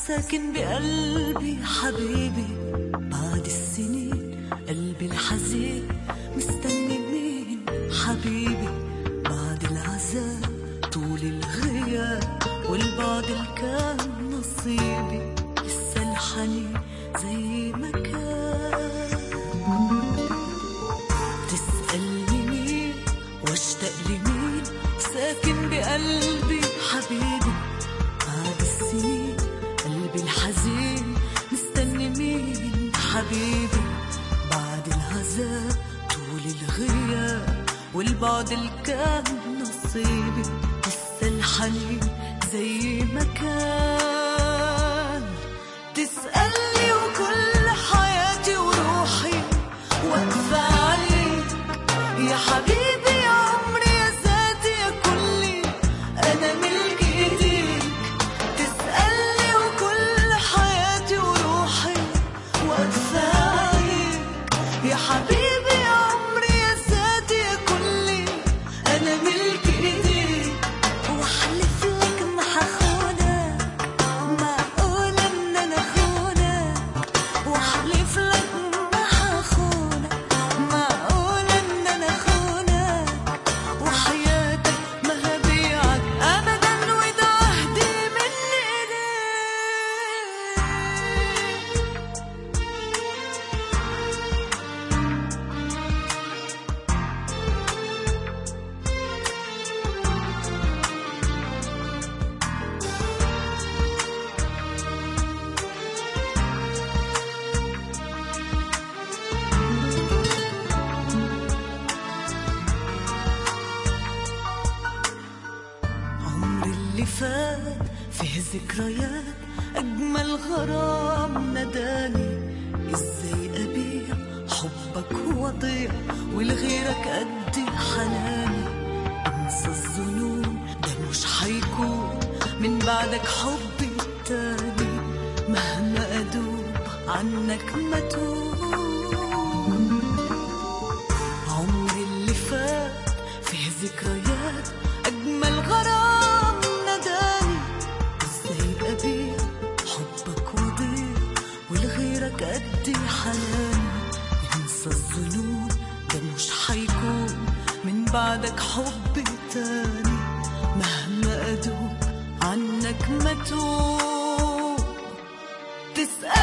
ساكن بقلبي حبيبي. بعد السنين قلبي الحزين مستني مين حبيبي. بعد العذاب طول الغياب والبعد اللي كان نصيبي، لسه الحنين زي ما كان. تسألني مين واشتاق لمين ساكن بقلبي حبيبي. بعد السنين قلبي الحزين مستني مين حبيبي. بعد العذاب طول الغياب والبعد اللي كان نصيبي، لسه الحنين زي ما كان. تسألني وكل حياتي وروحي واقفة عليك يا حبيبي، يا عمري يا ذاتي يا كلي، أنا ملك إيديك. تسألني وكل حياتي وروحي واقفة عليك يا حبيبي، يا عمري يا ذاتي يا كلي، أنا ملك إيديك. وأحلف لك ما هخونك، معقولة إن أنا أخونك. وأحلف لك ما هخونك، معقولة إن أنا أخونك. وحياتك ما هبيعك أبدا، وده عهدي مني عمري اللي فات فيه ذكريات، أجمل غرام ناداني. إزاي أبيع حبك وأضيع ولغيرك قد حناني. انسى الظنون ده مش هيكون من بعدك حبي تاني، مهما أدوب عنك ما توب. عمري اللي فات فيه ذكريات، أجمل غرام ناداني. إزاي أبيع حبك وضيع ولغيرك قد حناني. انسى الظنون ده مش هيكون من بعدك حب تاني، مهما أدوب عنك ما توب. تسأل